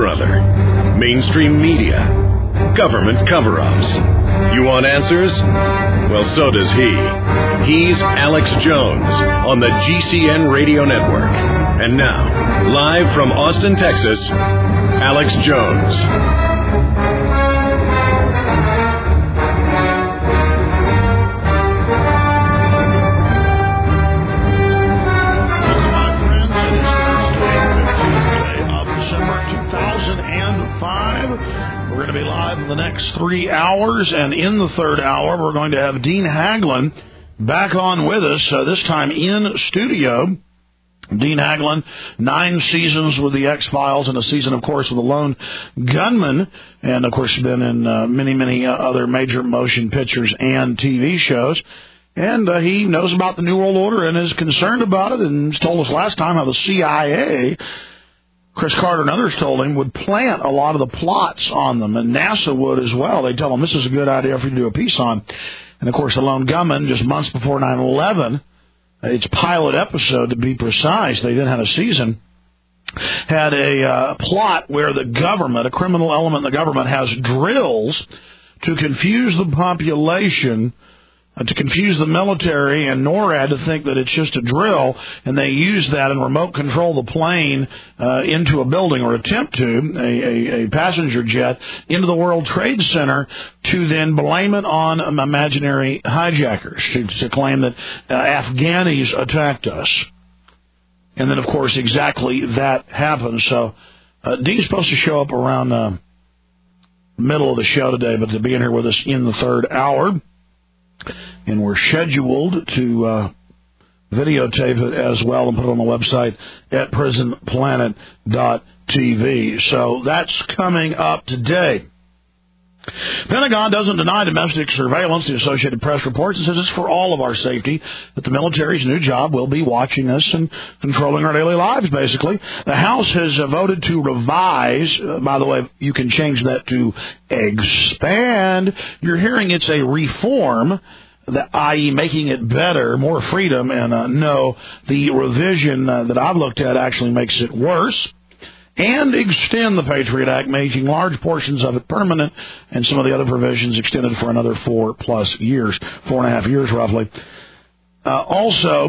or other. Mainstream media. Government cover-ups. You want answers? Well, so does he. He's Alex Jones on the GCN Radio Network. And now, live from Austin, Texas, Alex Jones. We're going to be live in the next 3 hours, and in the third hour, we're going to have Dean Haglund back on with us, this time in studio. Dean Haglund, 9 seasons with the X-Files and a season, of course, with the Lone Gunman, and, of course, been in many other major motion pictures and TV shows. And he knows about the New World Order and is concerned about it, and he's told us last time how the CIA... Chris Carter and others told him, would plant a lot of the plots on them, and NASA would as well. They tell him this is a good idea for you to do a piece on. And, of course, the Lone Gunman, just months before 9/11, its pilot episode, to be precise, they then had a season, had a plot where the government, a criminal element in the government, has drills to confuse the population, to confuse the military and NORAD to think that it's just a drill, and they use that and remote control the plane into a building, or attempt to, a passenger jet, into the World Trade Center, to then blame it on imaginary hijackers, to claim that Afghanis attacked us. And then, of course, exactly that happened. So Dean's supposed to show up around middle of the show today, but to be in here with us in the third hour. And we're scheduled to videotape it as well and put it on the website at prisonplanet.tv. So that's coming up today. Pentagon doesn't deny domestic surveillance. The Associated Press reports and says it's for all of our safety, that the military's new job will be watching us and controlling our daily lives, basically. The House has voted to revise. By the way, you can change that to expand. You're hearing it's a reform, i.e. making it better, more freedom, and no, the revision that I've looked at actually makes it worse. And extend the Patriot Act, making large portions of it permanent, and some of the other provisions extended for another 4+ years, 4.5 years roughly. Also,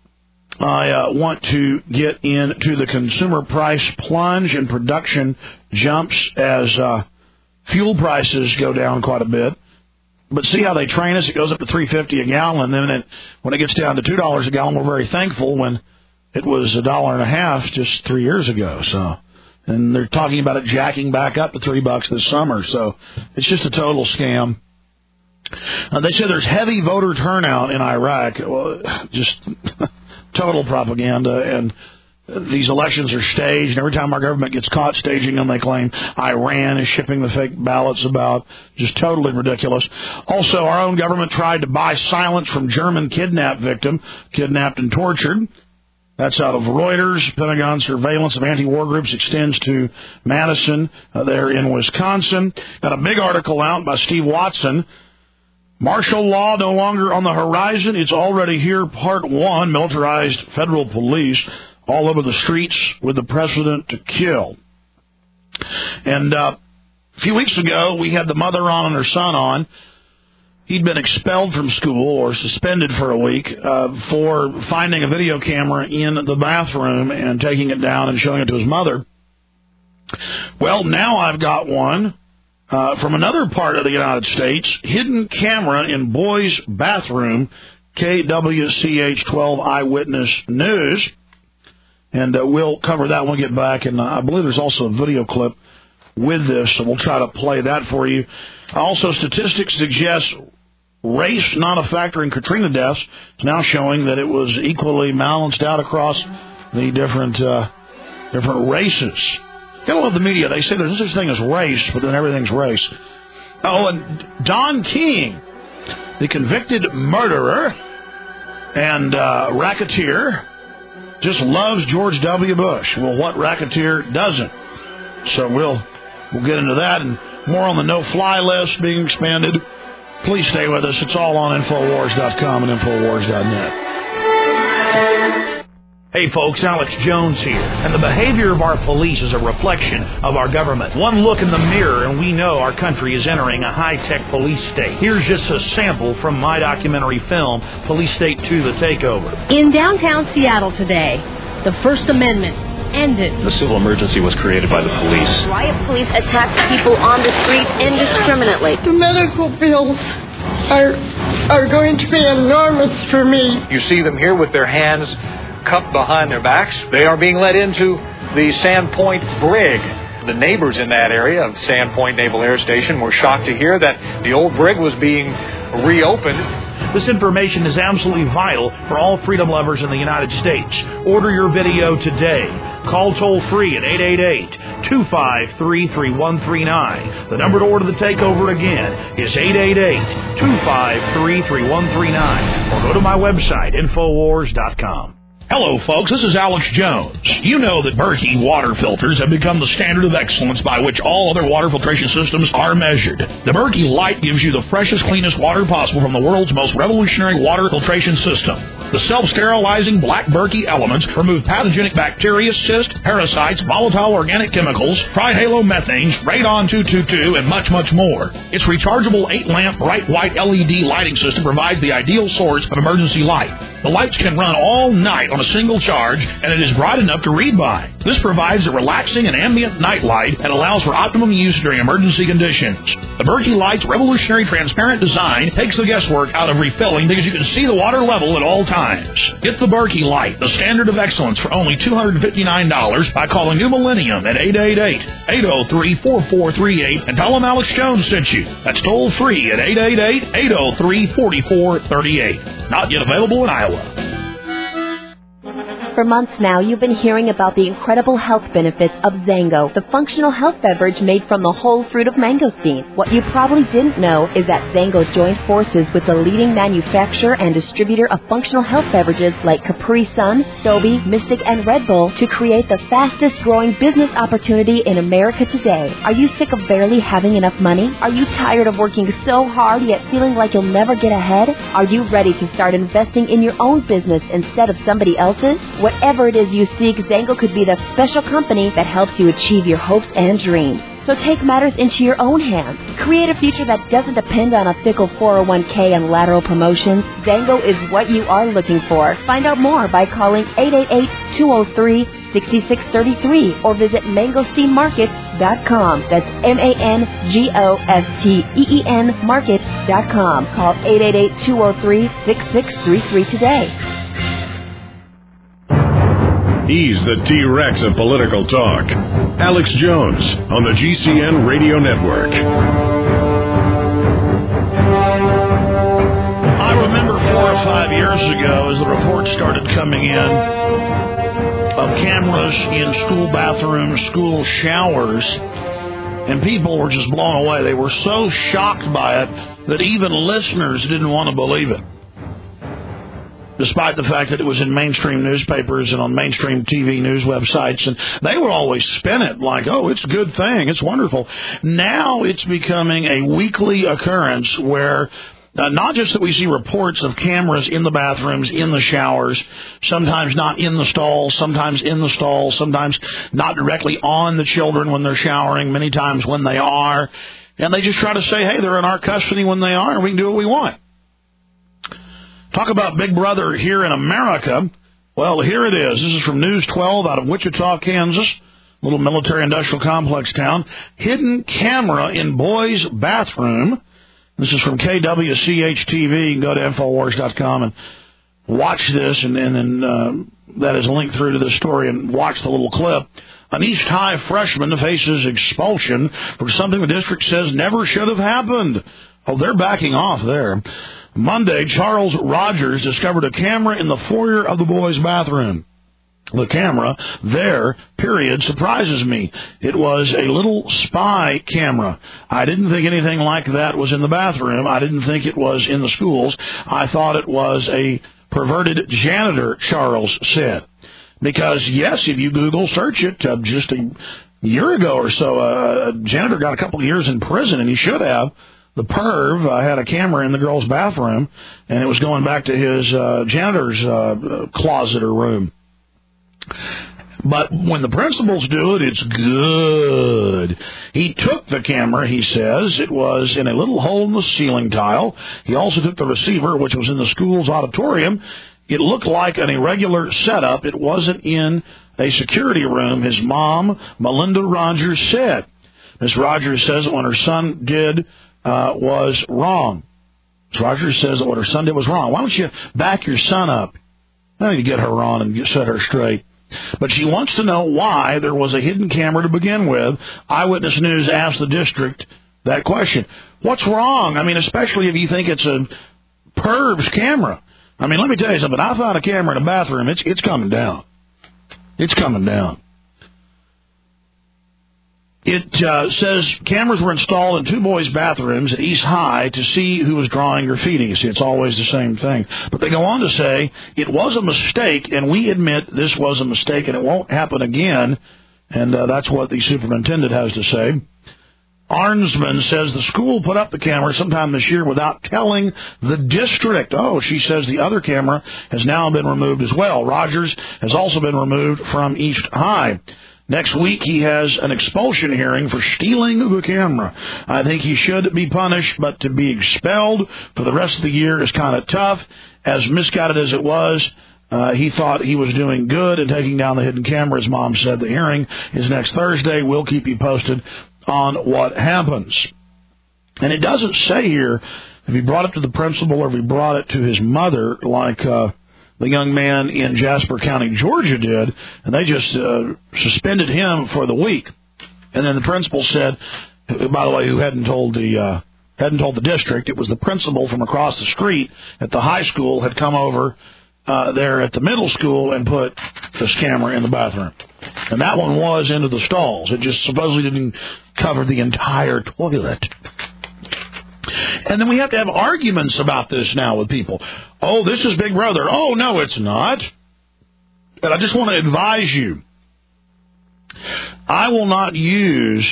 I want to get into the consumer price plunge and production jumps as fuel prices go down quite a bit. But see how they train us? It goes up to $3.50 a gallon, and then when it gets down to $2 a gallon, we're very thankful when it was $1.50 just 3 years ago. So. And they're talking about it jacking back up to $3 this summer. So it's just a total scam. They say there's heavy voter turnout in Iraq. Well, just total propaganda. And these elections are staged. And every time our government gets caught staging them, they claim Iran is shipping the fake ballots about. Just totally ridiculous. Also, our own government tried to buy silence from German kidnapped victim, kidnapped and tortured. That's out of Reuters. Pentagon surveillance of anti-war groups extends to Madison there in Wisconsin. Got a big article out by Steve Watson. Martial law no longer on the horizon. It's already here. Part 1, militarized federal police all over the streets with the precedent to kill. And a few weeks ago, we had the mother on and her son on. He'd been expelled from school or suspended for a week for finding a video camera in the bathroom and taking it down and showing it to his mother. Well, now I've got one from another part of the United States, hidden camera in boy's bathroom, KWCH 12 Eyewitness News. And we'll cover that when we get back. And I believe there's also a video clip with this, so we'll try to play that for you. Also, statistics suggest race not a factor in Katrina deaths. It's now showing that it was equally balanced out across the different races. Gotta love the media. They say there's no such thing as race, but then everything's race. Oh, and Don King, the convicted murderer and racketeer, just loves George W. Bush. Well, what racketeer doesn't? So we'll get into that and more on the no-fly list being expanded. Please stay with us. It's all on Infowars.com and Infowars.net. Hey folks, Alex Jones here, and the behavior of our police is a reflection of our government. One look in the mirror and we know our country is entering a high-tech police state. Here's just a sample from my documentary film, Police State 2, The Takeover. In downtown Seattle today, the First Amendment ended. The civil emergency was created by the police. Riot police attacked people on the streets indiscriminately. The medical bills are going to be enormous for me. You see them here with their hands cupped behind their backs. They are being led into the Sandpoint brig. The neighbors in that area of Sandpoint Naval Air Station were shocked to hear that the old brig was being reopened. This information is absolutely vital for all freedom lovers in the United States. Order your video today. Call toll-free at 888-253-3139. The number to order The Takeover again is 888-253-3139. Or go to my website, Infowars.com. Hello, folks. This is Alex Jones. You know that Berkey water filters have become the standard of excellence by which all other water filtration systems are measured. The Berkey Light gives you the freshest, cleanest water possible from the world's most revolutionary water filtration system. The self-sterilizing black Berkey elements remove pathogenic bacteria, cysts, parasites, volatile organic chemicals, trihalomethanes, radon 222, and much, much more. Its rechargeable 8-lamp bright white LED lighting system provides the ideal source of emergency light. The lights can run all night on a single charge, and it is bright enough to read by. This provides a relaxing and ambient night light and allows for optimum use during emergency conditions. The Berkey Light's revolutionary transparent design takes the guesswork out of refilling because you can see the water level at all times. Get the Berkey Light, the standard of excellence, for only $259 by calling New Millennium at 888-803-4438 and tell them Alex Jones sent you. That's toll free at 888-803-4438. Not yet available in Iowa. For months now, you've been hearing about the incredible health benefits of Zango, the functional health beverage made from the whole fruit of mangosteen. What you probably didn't know is that Zango joined forces with the leading manufacturer and distributor of functional health beverages like Capri Sun, Sobe, Mystic, and Red Bull to create the fastest-growing business opportunity in America today. Are you sick of barely having enough money? Are you tired of working so hard yet feeling like you'll never get ahead? Are you ready to start investing in your own business instead of somebody else's? Whatever it is you seek, Zango could be the special company that helps you achieve your hopes and dreams. So take matters into your own hands. Create a future that doesn't depend on a fickle 401k and lateral promotions. Zango is what you are looking for. Find out more by calling 888-203-6633 or visit mangosteenmarket.com. That's MANGOSTEEN market.com. Call 888-203-6633 today. He's the T-Rex of political talk. Alex Jones on the GCN Radio Network. I remember 4 or 5 years ago as the reports started coming in of cameras in school bathrooms, school showers, and people were just blown away. They were so shocked by it that even listeners didn't want to believe it, despite the fact that it was in mainstream newspapers and on mainstream TV news websites, and they would always spin it like, oh, it's a good thing, it's wonderful. Now it's becoming a weekly occurrence where not just that we see reports of cameras in the bathrooms, in the showers, sometimes not in the stalls, sometimes in the stalls, sometimes not directly on the children when they're showering, many times when they are, and they just try to say, hey, they're in our custody when they are, and we can do what we want. Talk about Big Brother here in America. Well, here it is. This is from News 12 out of Wichita, Kansas, little military-industrial complex town. Hidden camera in boy's bathroom. This is from KWCH-TV. You can go to Infowars.com and watch this, and that is linked through to this story, and watch the little clip. An East High freshman faces expulsion for something the district says never should have happened. Oh, they're backing off there. Monday, Charles Rogers discovered a camera in the foyer of the boys' bathroom. The camera there, period, surprises me. It was a little spy camera. I didn't think anything like that was in the bathroom. I didn't think it was in the schools. I thought it was a perverted janitor, Charles said. Because, yes, if you Google search it, just a year ago or so, a janitor got a couple of years in prison, and he should have. The perv had a camera in the girl's bathroom, and it was going back to his janitor's closet or room. But when the principals do it, it's good. He took the camera, he says. It was in a little hole in the ceiling tile. He also took the receiver, which was in the school's auditorium. It looked like an irregular setup. It wasn't in a security room, his mom, Melinda Rogers, said. Ms. Rogers says that what her son did was wrong. Ms. Rogers says that what her son did was wrong. Why don't you back your son up? I need to get her on and set her straight. But she wants to know why there was a hidden camera to begin with. Eyewitness News asked the district that question. What's wrong? I mean, especially if you think it's a perv's camera. I mean, let me tell you something. I found a camera in a bathroom. It's coming down. It's coming down. It says cameras were installed in two boys' bathrooms at East High to see who was drawing graffiti. You see, it's always the same thing. But they go on to say, it was a mistake, and we admit this was a mistake, and it won't happen again. And that's what the superintendent has to say. Arnsman says the school put up the camera sometime this year without telling the district. Oh, she says the other camera has now been removed as well. Rogers has also been removed from East High. Next week, he has an expulsion hearing for stealing the camera. I think he should be punished, but to be expelled for the rest of the year is kind of tough. As misguided as it was, he thought he was doing good in taking down the hidden camera. His mom said the hearing is next Thursday. We'll keep you posted on what happens. And it doesn't say here if he brought it to the principal or if he brought it to his mother like the young man in Jasper County, Georgia did, and they just suspended him for the week. And then the principal said, by the way, who hadn't told the district, it was the principal from across the street at the high school had come over there at the middle school and put this camera in the bathroom. And that one was into the stalls. It just supposedly didn't cover the entire toilet. And then we have to have arguments about this now with people. Oh, this is Big Brother. Oh, no, it's not. And I just want to advise you, I will not use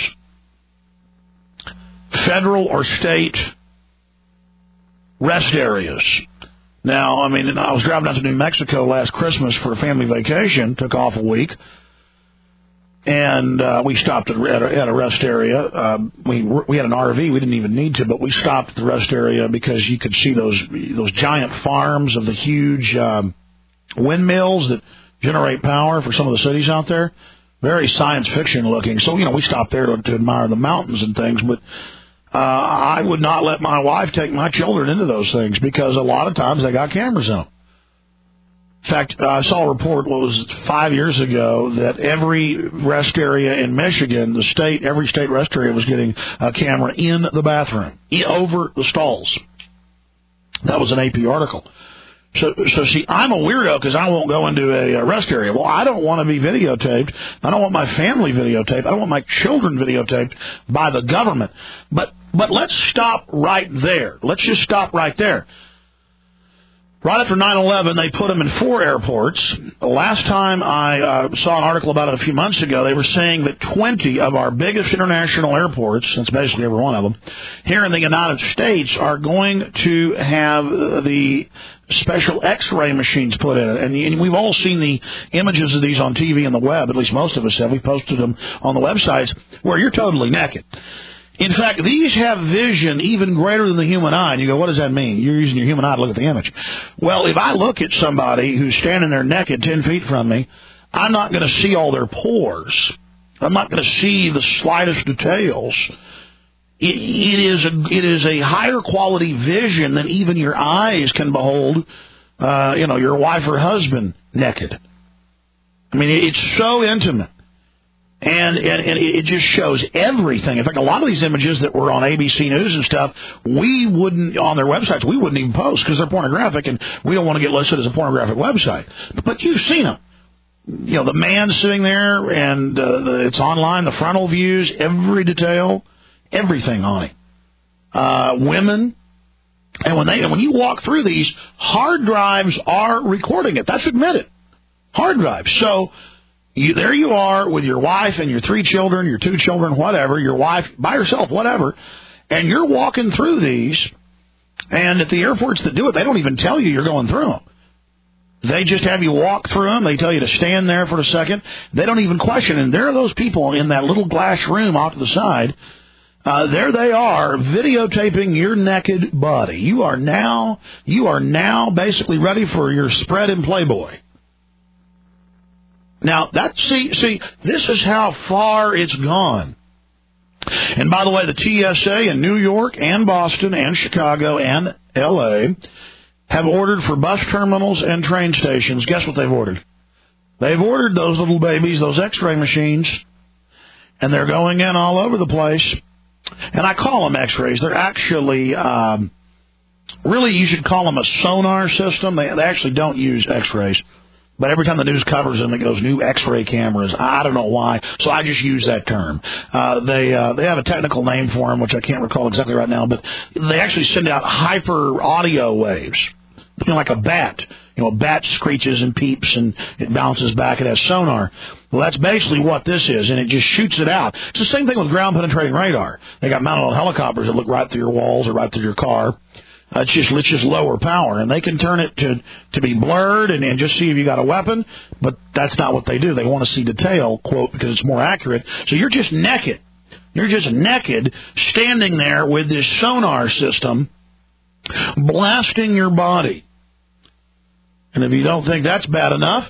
federal or state rest areas. Now, I mean, I was driving out to New Mexico last Christmas for a family vacation, took off a week. And we stopped at a rest area. We had an RV. We didn't even need to, but we stopped at the rest area because you could see those giant farms of the huge windmills that generate power for some of the cities out there. Very science fiction looking. So, we stopped there to admire the mountains and things. But I would not let my wife take my children into those things because a lot of times they got cameras in them. In fact, I saw a report, 5 years ago, that every rest area in Michigan, every state rest area was getting a camera in the bathroom, over the stalls. That was an AP article. So see, I'm a weirdo because I won't go into a rest area. Well, I don't want to be videotaped. I don't want my family videotaped. I don't want my children videotaped by the government. But let's stop right there. Let's just stop right there. Right after 9/11, they put them in 4 airports. The last time I saw an article about it a few months ago, they were saying that 20 of our biggest international airports, that's basically every one of them, here in the United States are going to have the special X-ray machines put in it. And we've all seen the images of these on TV and the web, at least most of us have. We posted them on the websites where you're totally naked. In fact, these have vision even greater than the human eye. And you go, what does that mean? You're using your human eye to look at the image. Well, if I look at somebody who's standing there naked 10 feet from me, I'm not going to see all their pores. I'm not going to see the slightest details. It is a higher quality vision than even your eyes can behold, your wife or husband naked. I mean, it's so intimate. And it just shows everything. In fact, a lot of these images that were on ABC News and stuff, we wouldn't, on their websites, we wouldn't even post because they're pornographic and we don't want to get listed as a pornographic website. But you've seen them. The man sitting there and it's online, the frontal views, every detail, everything on it. Women. And when you walk through these, hard drives are recording it. That's admitted. Hard drives. So, there you are with your wife and your 3 children, your 2 children, whatever, your wife, by yourself, whatever, and you're walking through these, and at the airports that do it, they don't even tell you you're going through them. They just have you walk through them. They tell you to stand there for a second. They don't even question. And there are those people in that little glass room off to the side. There they are, videotaping your naked body. You are now basically ready for your spread in Playboy. Now, see, this is how far it's gone. And by the way, the TSA in New York and Boston and Chicago and L.A. have ordered for bus terminals and train stations. Guess what they've ordered? They've ordered those little babies, those X-ray machines, and they're going in all over the place. And I call them X-rays. They're actually, really, you should call them a sonar system. They actually don't use X-rays. But every time the news covers them, it goes new X-ray cameras. I don't know why, so I just use that term. They have a technical name for them, which I can't recall exactly right now, but they actually send out hyper audio waves, like a bat. A bat screeches and peeps, and it bounces back. It has sonar. Well, that's basically what this is, and it just shoots it out. It's the same thing with ground-penetrating radar. They got mounted on helicopters that look right through your walls or right through your car. It's just lower power, and they can turn it to be blurred and just see if you got a weapon, but that's not what they do. They want to see detail, quote, because it's more accurate. So you're just naked. You're just naked, standing there with this sonar system blasting your body. And if you don't think that's bad enough,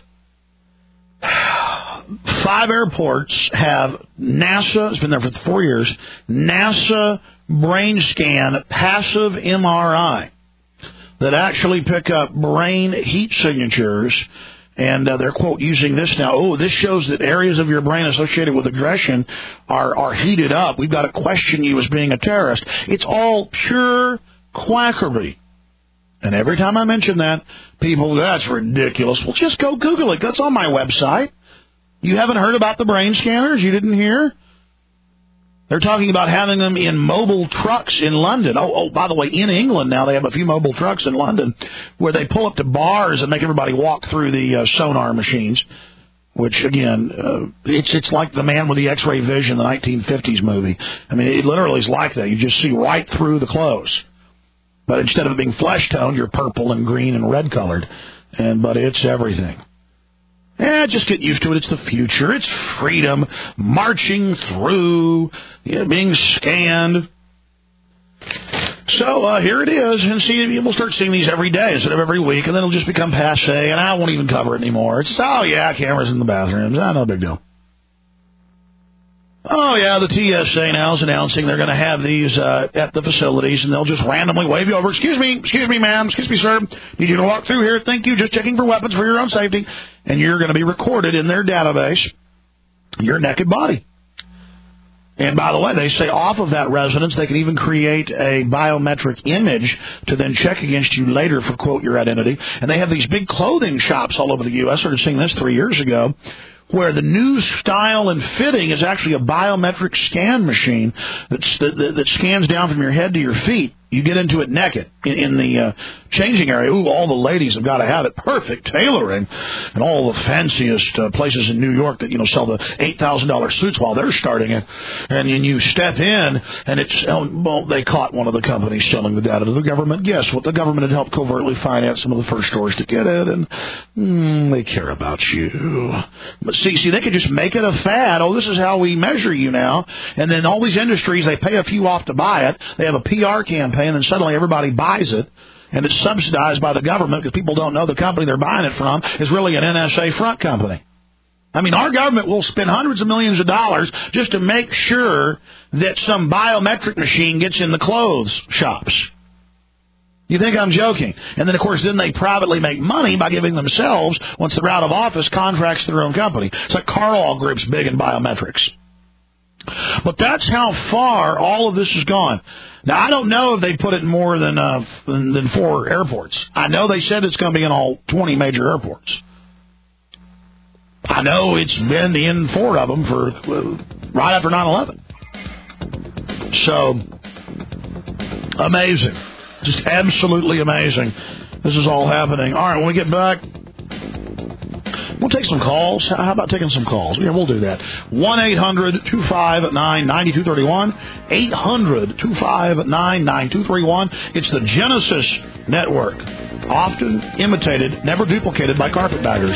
5 airports have NASA, it's been there for 4 years, NASA brain scan passive MRI that actually pick up brain heat signatures, and they're, quote, using this now. Oh, this shows that areas of your brain associated with aggression are heated up. We've got to question you as being a terrorist. It's all pure quackery. And every time I mention that, people, that's ridiculous. Well, just go Google it. That's on my website. You haven't heard about the brain scanners? You didn't hear? They're talking about having them in mobile trucks in London. Oh, by the way, in England now they have a few mobile trucks in London where they pull up to bars and make everybody walk through the sonar machines, which, again, it's like The Man with the X-Ray Vision, the 1950s movie. I mean, it literally is like that. You just see right through the clothes. But instead of it being flesh-toned, you're purple and green and red-colored. But it's everything. Just get used to it. It's the future. It's freedom, marching through, being scanned. So here it is, and see, we'll start seeing these every day instead of every week, and then it'll just become passé, and I won't even cover it anymore. It's just, oh, yeah, cameras in the bathrooms. No big deal. Oh, yeah, the TSA now is announcing they're going to have these at the facilities, and they'll just randomly wave you over. Excuse me, ma'am, excuse me, sir. Need you to walk through here. Thank you. Just checking for weapons for your own safety. And you're going to be recorded in their database, your naked body. And by the way, they say off of that residence, they can even create a biometric image to then check against you later for, quote, your identity. And they have these big clothing shops all over the U.S. I started seeing this 3 years ago, where the new style and fitting is actually a biometric scan machine that scans down from your head to your feet. You get into it naked in the changing area. Ooh, all the ladies have got to have it. Perfect tailoring. And all the fanciest places in New York that, sell the $8,000 suits while they're starting it. And you step in, and they caught one of the companies selling the data to the government. Guess what? The government had helped covertly finance some of the first stores to get it, and they care about you. But see, they could just make it a fad. Oh, this is how we measure you now. And then all these industries, they pay a few off to buy it. They have a PR campaign. And then suddenly everybody buys it, and it's subsidized by the government because people don't know the company they're buying it from is really an NSA front company. I mean, our government will spend hundreds of millions of dollars just to make sure that some biometric machine gets in the clothes shops. You think I'm joking? And then, of course, they privately make money by giving themselves, once they're out of office, contracts to their own company. It's like Carlyle Group's big in biometrics. But that's how far all of this has gone. Now, I don't know if they put it in more than 4 airports. I know they said it's going to be in all 20 major airports. I know it's been in 4 of them for right after 9/11. So, amazing. Just absolutely amazing. This is all happening. All right, when we get back, we'll take some calls. How about taking some calls? Yeah, we'll do that. 1-800-259-9231. 800-259-9231. It's the Genesis Network. often imitated, never duplicated by carpetbaggers.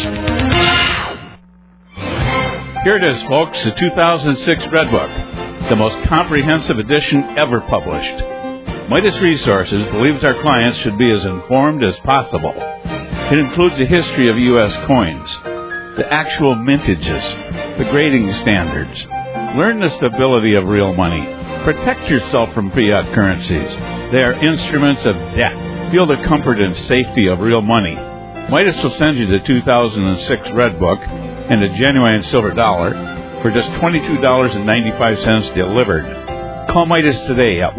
Here it is, folks, the 2006 Red Book, the most comprehensive edition ever published. Midas Resources believes our clients should be as informed as possible. It includes a history of U.S. coins, the actual mintages, the grading standards. Learn the stability of real money. Protect yourself from fiat currencies. They are instruments of debt. Feel the comfort and safety of real money. Midas will send you the 2006 Red Book and a genuine silver dollar for just $22.95 delivered. Call Midas today at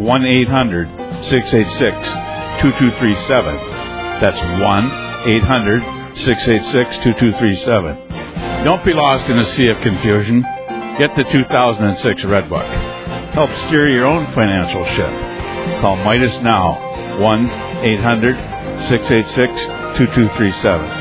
1-800-686-2237. That's 1-800-686-2237. Don't be lost in a sea of confusion. Get the 2006 Red Book. Help steer your own financial ship. Call Midas now, 1-800-686-2237.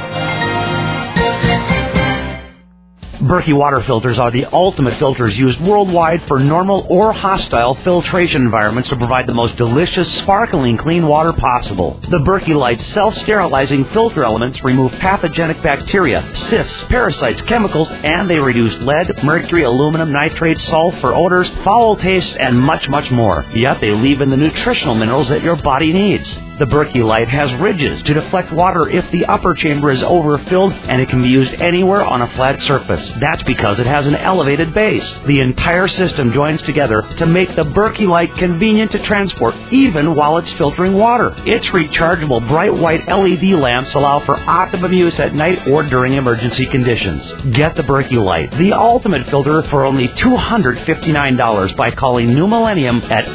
Berkey water filters are the ultimate filters used worldwide for normal or hostile filtration environments to provide the most delicious, sparkling clean water possible. The Berkey Light self-sterilizing filter elements remove pathogenic bacteria, cysts, parasites, chemicals, and they reduce lead, mercury, aluminum, nitrates, sulfur, odors, foul taste, and much, much more. Yet they leave in the nutritional minerals that your body needs. The Berkey Light has ridges to deflect water if the upper chamber is overfilled, and it can be used anywhere on a flat surface. That's because it has an elevated base. The entire system joins together to make the Berkey Light convenient to transport, even while it's filtering water. Its rechargeable bright white LED lamps allow for optimum use at night or during emergency conditions. Get the Berkey Light, the ultimate filter, for only $259 by calling New Millennium at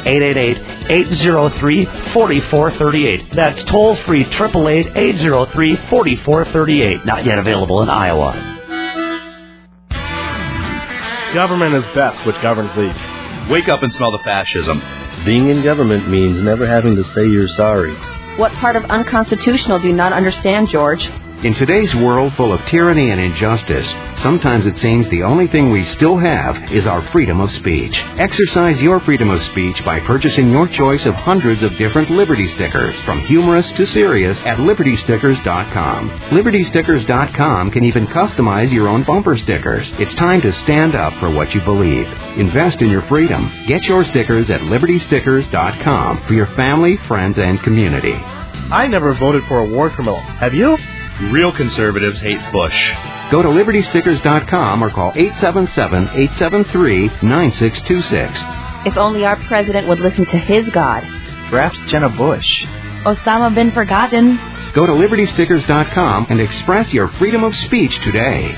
888-803-4438. That's toll-free 888-803-4438. Not yet available in Iowa. Government is best, which governs least. Wake up and smell the fascism. Being in government means never having to say you're sorry. What part of unconstitutional do you not understand, George? In today's world full of tyranny and injustice, sometimes it seems the only thing we still have is our freedom of speech. Exercise your freedom of speech by purchasing your choice of hundreds of different Liberty stickers, from humorous to serious, at LibertyStickers.com. LibertyStickers.com can even customize your own bumper stickers. It's time to stand up for what you believe. Invest in your freedom. Get your stickers at LibertyStickers.com for your family, friends, and community. I never voted for a war criminal. Have you? Real conservatives hate Bush. Go to LibertyStickers.com or call 877-873-9626. If only our president would listen to his God. Perhaps Jenna Bush. Osama bin Forgotten. Go to LibertyStickers.com and express your freedom of speech today.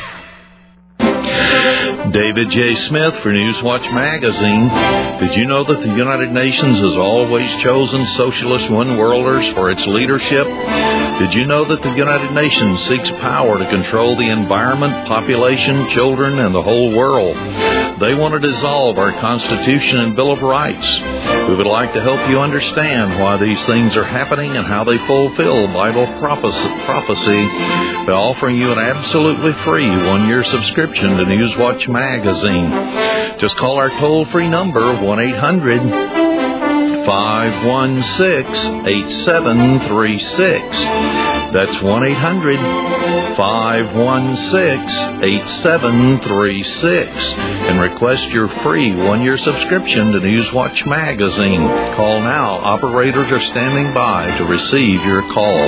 David J. Smith for Newswatch Magazine. Did you know that the United Nations has always chosen socialist one-worlders for its leadership? Did you know that the United Nations seeks power to control the environment, population, children, and the whole world? They want to dissolve our Constitution and Bill of Rights. We would like to help you understand why these things are happening and how they fulfill Bible prophecy by offering you an absolutely free one-year subscription to Newswatch Magazine. Just call our toll-free number, 1-800-516-8736. That's 1-800-516-8736. And request your free one-year subscription to Newswatch Magazine. Call now. Operators are standing by to receive your call.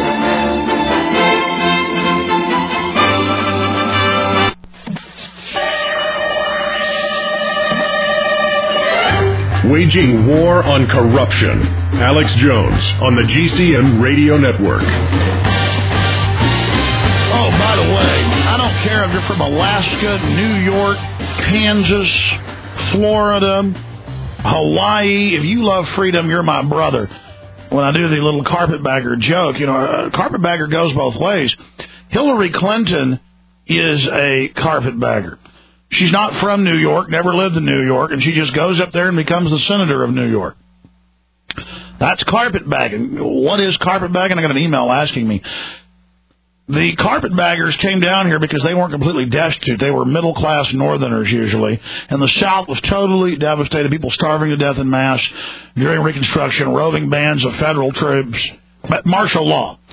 Waging war on corruption. Alex Jones on the GCN Radio Network. Oh, by the way, I don't care if you're from Alaska, New York, Kansas, Florida, Hawaii. If you love freedom, you're my brother. When I do the little carpetbagger joke, a carpetbagger goes both ways. Hillary Clinton is a carpetbagger. She's not from New York, never lived in New York, and she just goes up there and becomes the senator of New York. That's carpetbagging. What is carpetbagging? I got an email asking me. The carpetbaggers came down here because they weren't completely destitute. They were middle-class northerners usually, and the South was totally devastated, people starving to death en masse during Reconstruction, roving bands of federal troops, martial law.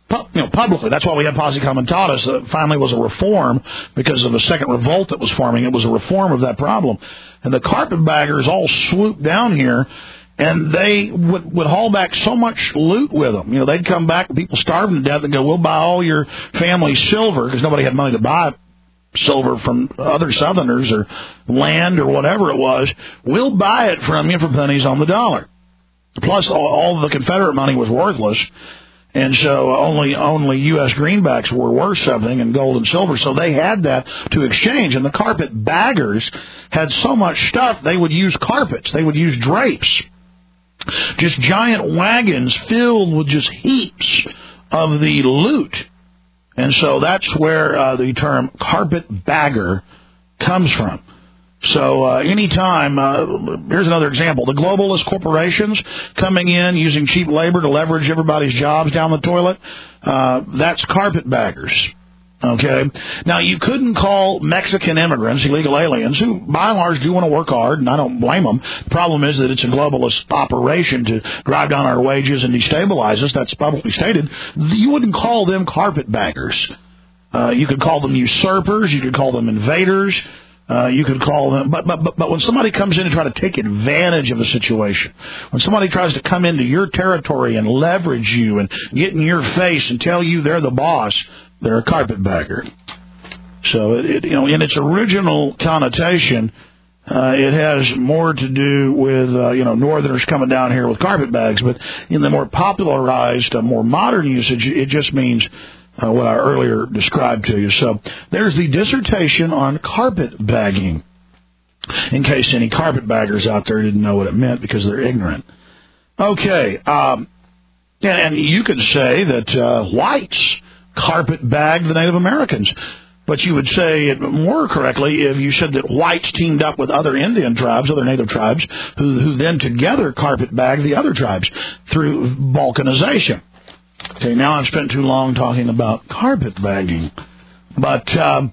publicly. That's why we had Posse Comitatus. Finally was a reform because of a second revolt that was forming. It was a reform of that problem. And the carpetbaggers all swooped down here, and they would haul back so much loot with them. They'd come back, people starving to death, and go, we'll buy all your family's silver, because nobody had money to buy silver from other Southerners or land or whatever it was. We'll buy it from you for pennies on the dollar. Plus, all the Confederate money was worthless, and so only U.S. greenbacks were worth something, and gold and silver. So they had that to exchange. And the carpetbaggers had so much stuff, they would use carpets. They would use drapes. Just giant wagons filled with just heaps of the loot. And so that's where the term carpetbagger comes from. So anytime, here's another example, the globalist corporations coming in using cheap labor to leverage everybody's jobs down the toilet, that's carpetbaggers. Okay? Now, you couldn't call Mexican immigrants illegal aliens, who by and large do want to work hard, and I don't blame them. The problem is that it's a globalist operation to drive down our wages and destabilize us. That's publicly stated. You wouldn't call them carpetbaggers. You could call them usurpers. You could call them invaders. You could call them, but when somebody comes in and try to take advantage of a situation, when somebody tries to come into your territory and leverage you and get in your face and tell you they're the boss, they're a carpetbagger. So in its original connotation, it has more to do with Northerners coming down here with carpetbags, but in the more popularized, more modern usage, it just means what I earlier described to you. So there's the dissertation on carpetbagging, in case any carpetbaggers out there didn't know what it meant because they're ignorant. Okay, and you could say that whites carpetbagged the Native Americans, but you would say it more correctly if you said that whites teamed up with other Indian tribes, other Native tribes, who then together carpetbagged the other tribes through balkanization. Okay, now I've spent too long talking about carpetbagging. But,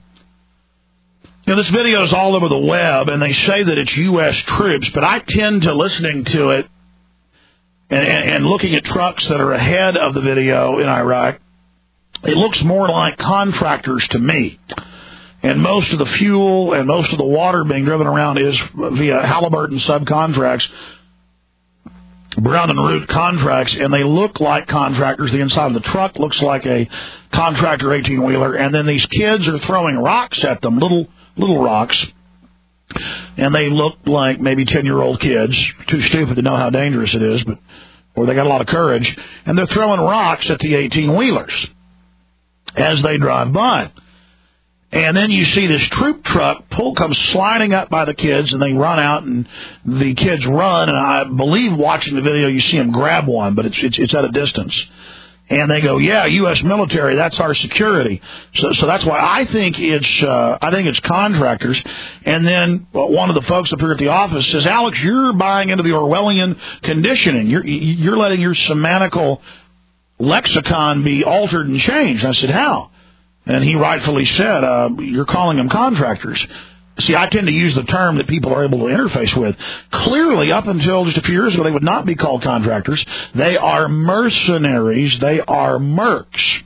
this video is all over the web, and they say that it's U.S. troops, but I tend to listening to it and looking at trucks that are ahead of the video in Iraq, it looks more like contractors to me. And most of the fuel and most of the water being driven around is via Halliburton subcontracts, Brown and Root contracts, and they look like contractors. The inside of the truck looks like a contractor 18-wheeler, and then these kids are throwing rocks at them, little rocks, and they look like maybe 10-year-old kids, too stupid to know how dangerous it is, or they got a lot of courage, and they're throwing rocks at the 18-wheelers as they drive by. And then you see this troop truck comes sliding up by the kids, and they run out, and the kids run. And I believe watching the video, you see them grab one, but it's at a distance. And they go, "Yeah, U.S. military, that's our security." So that's why I think it's contractors. And then one of the folks up here at the office says, "Alex, you're buying into the Orwellian conditioning. You're letting your semantical lexicon be altered and changed." I said, "How?" And he rightfully said, "You're calling them contractors." See, I tend to use the term that people are able to interface with. Clearly, up until just a few years ago, they would not be called contractors. They are mercenaries. They are mercs.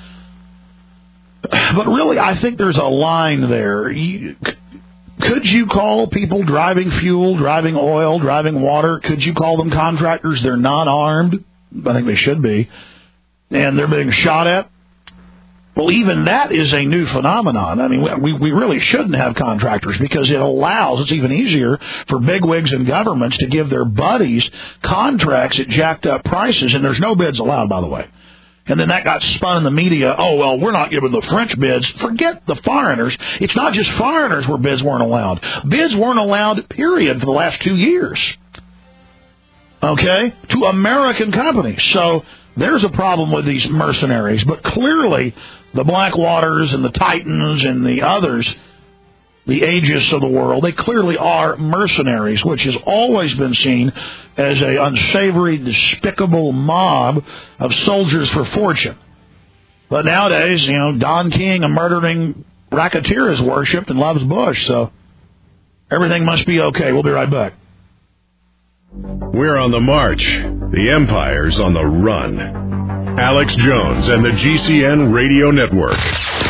But really, I think there's a line there. Could you call people driving fuel, driving oil, driving water, could you call them contractors? They're not armed. I think they should be. And they're being shot at. Well, even that is a new phenomenon. I mean, we really shouldn't have contractors because it's even easier for bigwigs and governments to give their buddies contracts at jacked up prices, and there's no bids allowed, by the way. And then that got spun in the media, "Oh, well, we're not giving the French bids." Forget the foreigners. It's not just foreigners where bids weren't allowed. Bids weren't allowed, period, for the last 2 years. Okay? To American companies. So there's a problem with these mercenaries, but clearly the Blackwaters and the Titans and the others, the Aegis of the world, they clearly are mercenaries, which has always been seen as an unsavory, despicable mob of soldiers for fortune. But nowadays, Don King, a murdering racketeer, is worshipped and loves Bush, so everything must be okay. We'll be right back. We're on the march. The empire's on the run. Alex Jones and the GCN Radio Network.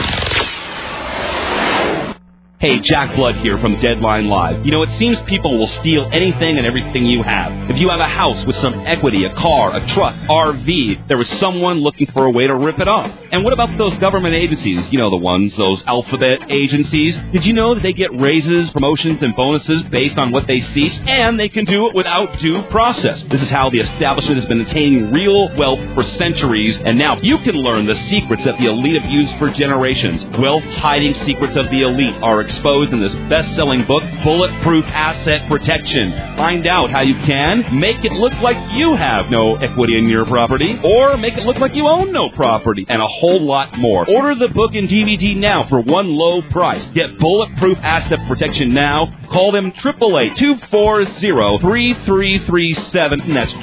Hey, Jack Blood here from Deadline Live. You know, it seems people will steal anything and everything you have. If you have a house with some equity, a car, a truck, RV, there was someone looking for a way to rip it off. And what about those government agencies? You know the ones, those alphabet agencies. Did you know that they get raises, promotions, and bonuses based on what they see? And they can do it without due process. This is how the establishment has been attaining real wealth for centuries. And now you can learn the secrets that the elite have used for generations. Wealth-hiding secrets of the elite are exposed in this best-selling book, Bulletproof Asset Protection. Find out how you can make it look like you have no equity in your property, or make it look like you own no property, and a whole lot more. Order the book and DVD now for one low price. Get Bulletproof Asset Protection now. Call them 888-240-3337, and that's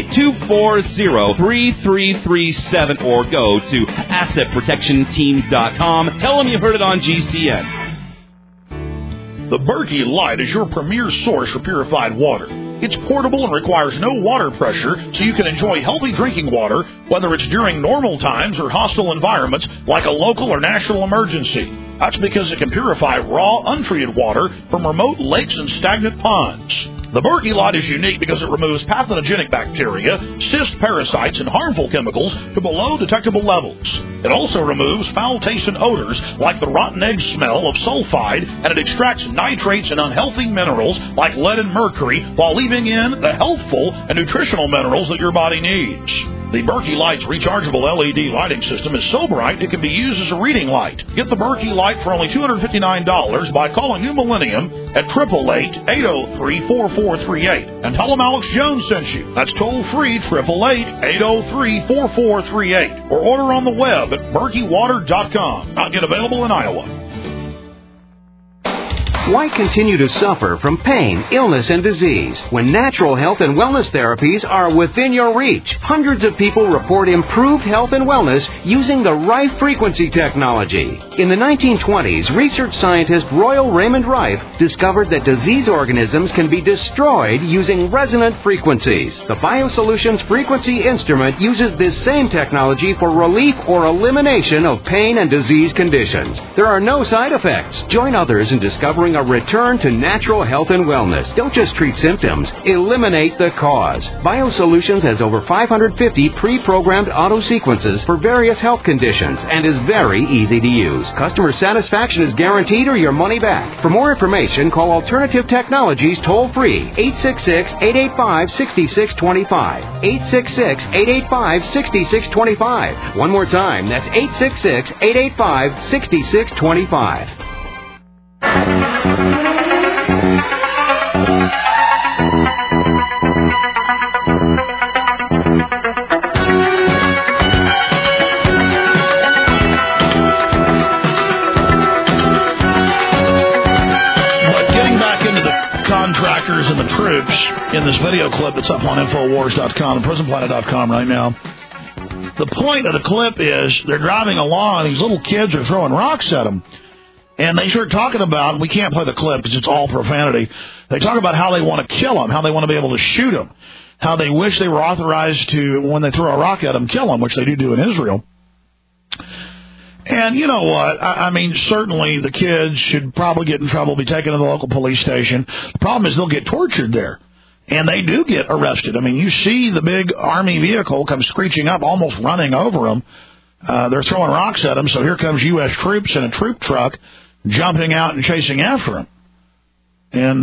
888-240-3337, or go to AssetProtectionTeam.com. Tell them you heard it on GCN. The Berkey Light is your premier source for purified water. It's portable and requires no water pressure, so you can enjoy healthy drinking water, whether it's during normal times or hostile environments like a local or national emergency. That's because it can purify raw, untreated water from remote lakes and stagnant ponds. The Berkey Light is unique because it removes pathogenic bacteria, cyst parasites, and harmful chemicals to below detectable levels. It also removes foul-tasting odors like the rotten egg smell of sulfide, and it extracts nitrates and unhealthy minerals like lead and mercury while leaving in the healthful and nutritional minerals that your body needs. The Berkey Light's rechargeable LED lighting system is so bright it can be used as a reading light. Get the Berkey Light for only $259 by calling New Millennium at 888-803-4438 and tell them Alex Jones sent you. That's toll-free 888-803-4438 or order on the web at BerkeyWater.com. Not yet available in Iowa. Why continue to suffer from pain, illness, and disease when natural health and wellness therapies are within your reach? Hundreds of people report improved health and wellness using the Rife frequency technology. In the 1920s, research scientist Royal Raymond Rife discovered that disease organisms can be destroyed using resonant frequencies. The BioSolutions frequency instrument uses this same technology for relief or elimination of pain and disease conditions. There are no side effects. Join others in discovering a return to natural health and wellness. Don't just treat symptoms, eliminate the cause. BioSolutions has over 550 pre-programmed auto sequences for various health conditions and is very easy to use. Customer satisfaction is guaranteed or your money back. For more information, call Alternative Technologies toll-free 866-885-6625. 866-885-6625. One more time, that's 866-885-6625. Contractors and the troops in this video clip that's up on Infowars.com and PrisonPlanet.com right now. The point of the clip is they're driving along and these little kids are throwing rocks at them. And they start talking about, and we can't play the clip because it's all profanity, they talk about how they want to kill them, how they want to be able to shoot them, how they wish they were authorized to, when they throw a rock at them, kill them, which they do in Israel. And you know what? I mean, certainly the kids should probably get in trouble, be taken to the local police station. The problem is they'll get tortured there. And they do get arrested. I mean, you see the big Army vehicle come screeching up, almost running over them. They're throwing rocks at them, so here comes U.S. troops in a troop truck jumping out and chasing after them. And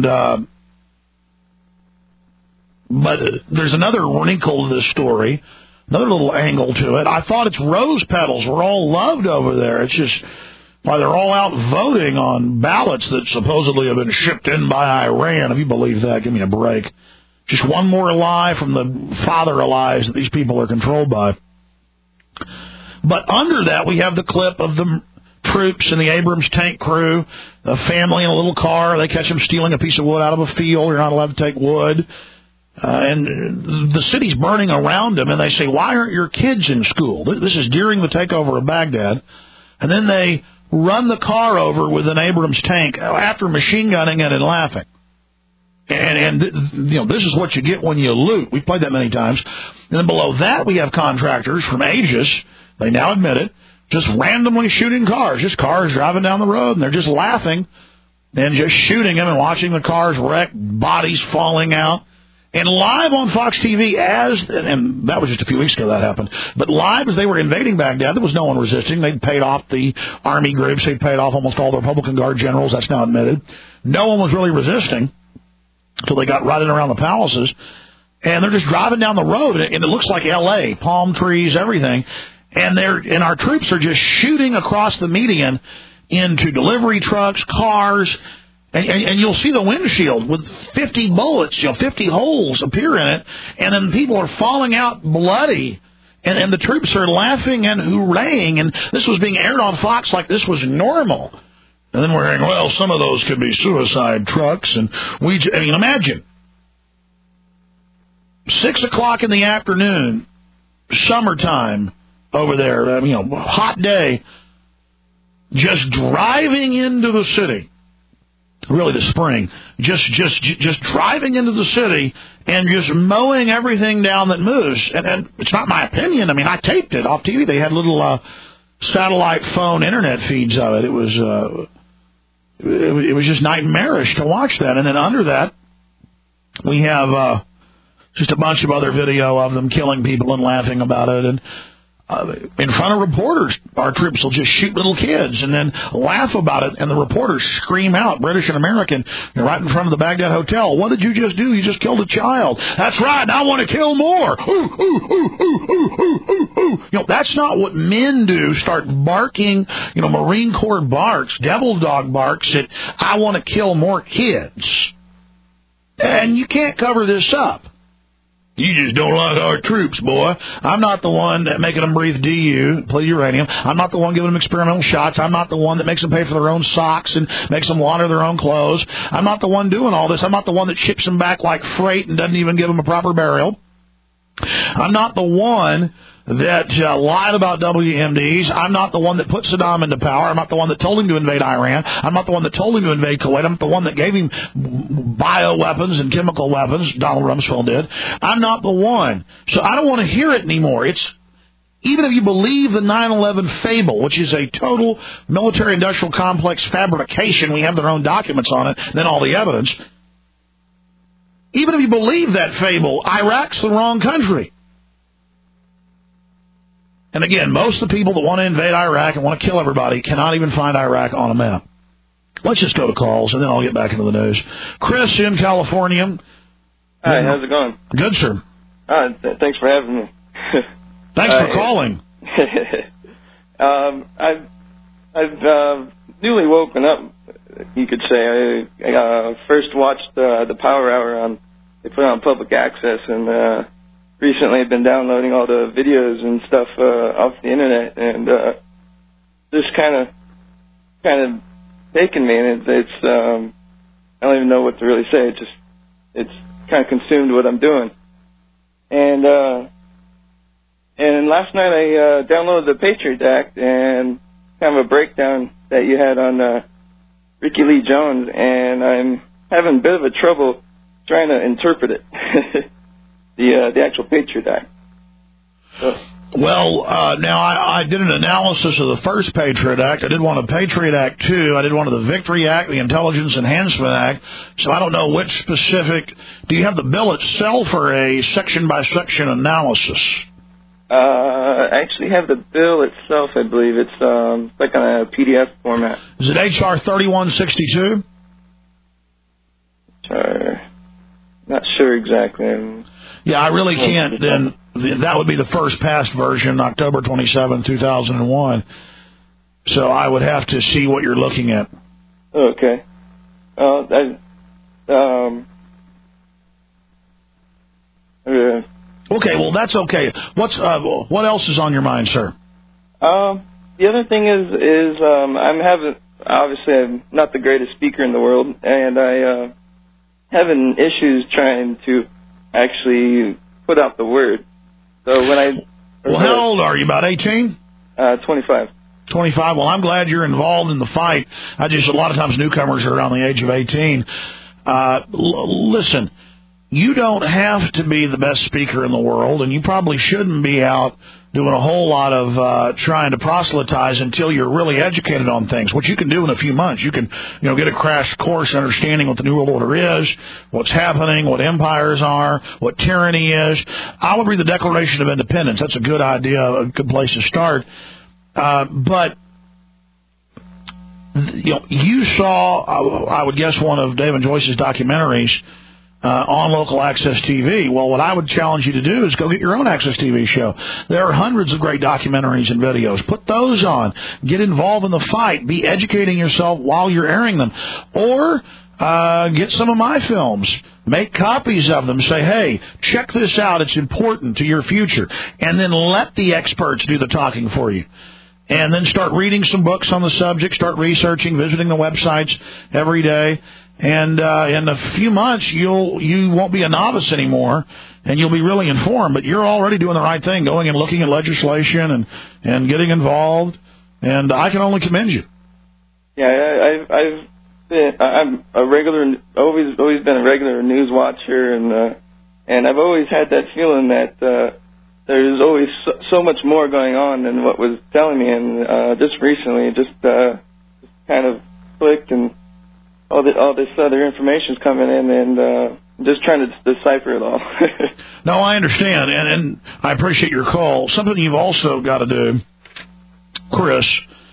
but there's another wrinkle to this story. Another little angle to it. I thought it's rose petals were all loved over there. It's just why they're all out voting on ballots that supposedly have been shipped in by Iran. If you believe that, give me a break. Just one more lie from the father of lies that these people are controlled by. But under that, we have the clip of the troops and the Abrams tank crew, a family in a little car. They catch them stealing a piece of wood out of a field. You're not allowed to take wood. And the city's burning around them, and they say, why aren't your kids in school? This is during the takeover of Baghdad. And then they run the car over with an Abrams tank after machine gunning it and laughing. And this is what you get when you loot. We've played that many times. And then below that, we have contractors from Aegis. They now admit it. Just randomly shooting cars. Just cars driving down the road, and they're just laughing and just shooting them and watching the cars wreck, bodies falling out. And live on Fox TV and that was just a few weeks ago that happened, but live as they were invading Baghdad, there was no one resisting. They'd paid off the army groups. They'd paid off almost all the Republican Guard generals. That's now admitted. No one was really resisting until they got right in around the palaces. And they're just driving down the road, and it looks like L.A., palm trees, everything. And our troops are just shooting across the median into delivery trucks, cars, and you'll see the windshield with 50 bullets, 50 holes appear in it, and then people are falling out bloody, and the troops are laughing and hooraying, and this was being aired on Fox like this was normal. And then we're hearing, well, some of those could be suicide trucks, and imagine 6 o'clock in the afternoon, summertime over there, hot day, just driving into the city. Really, the spring, just driving into the city and just mowing everything down that moves. And it's not my opinion. I mean, I taped it off TV. They had little satellite phone internet feeds of it. It was just nightmarish to watch that. And then under that, we have just a bunch of other video of them killing people and laughing about it. And in front of reporters, our troops will just shoot little kids and then laugh about it, and the reporters scream out, British and American, right in front of the Baghdad Hotel, what did you just do? You just killed a child. That's right, I want to kill more. Ooh, ooh, ooh, ooh, ooh, ooh, ooh. That's not what men do, start barking, Marine Corps barks, devil dog barks at, I want to kill more kids. And you can't cover this up. You just don't like our troops, boy. I'm not the one that making them breathe uranium. I'm not the one giving them experimental shots. I'm not the one that makes them pay for their own socks and makes them launder their own clothes. I'm not the one doing all this. I'm not the one that ships them back like freight and doesn't even give them a proper burial. I'm not the one that lied about WMDs. I'm not the one that put Saddam into power. I'm not the one that told him to invade Iran. I'm not the one that told him to invade Kuwait. I'm not the one that gave him bioweapons and chemical weapons. Donald Rumsfeld did. I'm not the one. So I don't want to hear it anymore. Even if you believe the 9/11 fable, which is a total military-industrial complex fabrication, we have their own documents on it, then all the evidence. Even if you believe that fable, Iraq's the wrong country. And again, most of the people that want to invade Iraq and want to kill everybody cannot even find Iraq on a map. Let's just go to calls, and then I'll get back into the news. Chris in California. Hi, how's it going? Good, sir. Thanks for having me. Thanks for calling. I've newly woken up, you could say. I first watched the Power Hour they put it on public access, and recently I've been downloading all the videos and stuff off the internet, and just kind of taken me, and it's I don't even know what to really say. It's kind of consumed what I'm doing, and last night I downloaded the Patriot Act and kind of a breakdown that you had on Ricky Lee Jones, and I'm having a bit of a trouble trying to interpret it. The actual Patriot Act. Well, now I did an analysis of the first Patriot Act. I did one of Patriot Act 2. I did one of the Victory Act, the Intelligence Enhancement Act. So I don't know which specific. Do you have the bill itself or a section-by-section analysis? I actually have the bill itself, I believe. It's like on a PDF format. Is it H.R. 3162? Not sure exactly. Yeah, I really can't. Then that would be the first passed version, October 27, 2001. So I would have to see what you're looking at. Okay. Okay, well, that's okay. What else is on your mind, sir? The other thing is I'm not the greatest speaker in the world, and I having issues trying to actually put out the word. So when Well, how old are you? About 18? 25. 25. Well, I'm glad you're involved in the fight. A lot of times newcomers are around the age of 18. Listen, you don't have to be the best speaker in the world, and you probably shouldn't be out doing a whole lot of trying to proselytize until you're really educated on things, which you can do in a few months. You can, get a crash course understanding what the New World Order is, what's happening, what empires are, what tyranny is. I would read the Declaration of Independence. That's a good idea, a good place to start. But you saw, I would guess, one of David Joyce's documentaries on local access TV. Well, what I would challenge you to do is go get your own access TV show. There are hundreds of great documentaries and videos. Put those on. Get involved in the fight. Be educating yourself while you're airing them. Or get some of my films. Make copies of them. Say, hey, check this out. It's important to your future. And then let the experts do the talking for you. And then start reading some books on the subject, start researching, visiting the websites every day. And in a few months, you won't be a novice anymore, and you'll be really informed. But you're already doing the right thing, going and looking at legislation and getting involved. And I can only commend you. Yeah, I'm a regular, always been a regular news watcher, and I've always had that feeling that there's always so much more going on than what was telling me, and just recently, just kind of clicked, and all this other information's coming in, and just trying to decipher it all. No, I understand, and I appreciate your call. Something you've also got to do, Chris,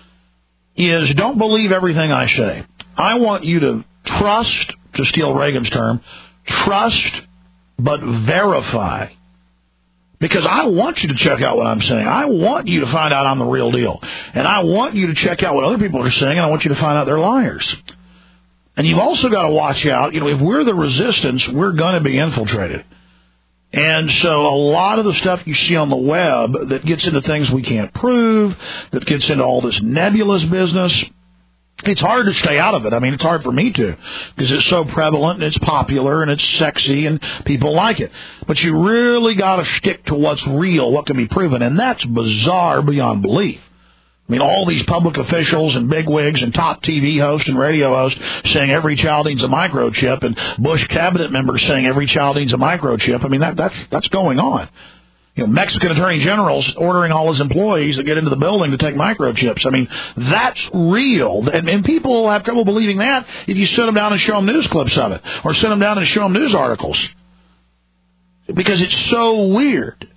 is don't believe everything I say. I want you to trust, to steal Reagan's term, trust but verify. Because I want you to check out what I'm saying. I want you to find out I'm the real deal. And I want you to check out what other people are saying, and I want you to find out they're liars. And you've also got to watch out. If we're the resistance, we're going to be infiltrated. And so a lot of the stuff you see on the web that gets into things we can't prove, that gets into all this nebulous business, it's hard to stay out of it. I mean, it's hard for me to, because it's so prevalent and it's popular and it's sexy and people like it. But you really got to stick to what's real, what can be proven, and that's bizarre beyond belief. I mean, all these public officials and bigwigs and top TV hosts and radio hosts saying every child needs a microchip, and Bush cabinet members saying every child needs a microchip. I mean, that's going on. Mexican attorney generals ordering all his employees that get into the building to take microchips. I mean, that's real. And people will have trouble believing that if you sit them down and show them news clips of it, or sit them down and show them news articles. Because it's so weird.